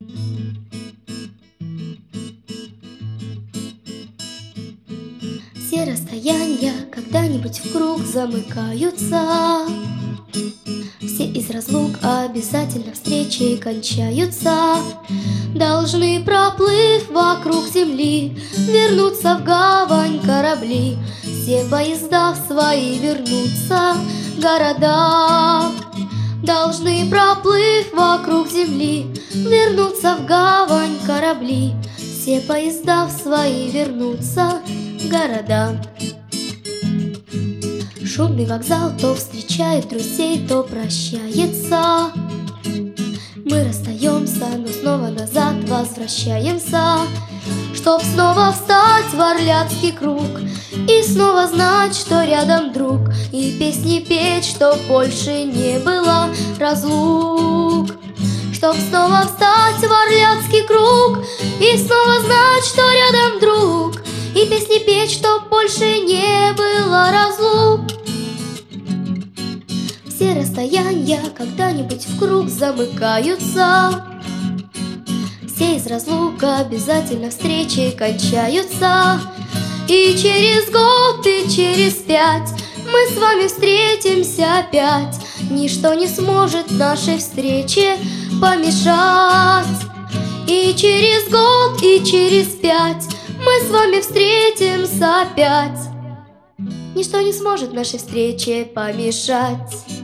Все расстояния когда-нибудь в круг замыкаются, все из разлук обязательно встречей кончаются. Должны, проплыв вокруг земли, вернуться в гавань корабли. Все поезда в свои вернутся города. Должны, проплыв вокруг земли, вернуться в гавань корабли. Все поезда в свои вернутся города. Шумный вокзал то встречает друзей, то прощается. Мы расстаемся, но снова назад возвращаемся, чтоб снова встать в орляцкий круг и снова знать, что рядом друг, и песни петь, чтоб больше не было разлук. Чтоб снова встать в орляцкий круг и снова знать, что рядом друг, и песни петь, чтоб больше не было разлук. Все расстояния когда-нибудь в круг замыкаются, все из разлук обязательно встречи кончаются. И через год, и через 5 мы с вами встретимся опять. Ничто не сможет нашей встрече помешать. И через год, и через 5 мы с вами встретимся опять. Ничто не сможет нашей встрече помешать.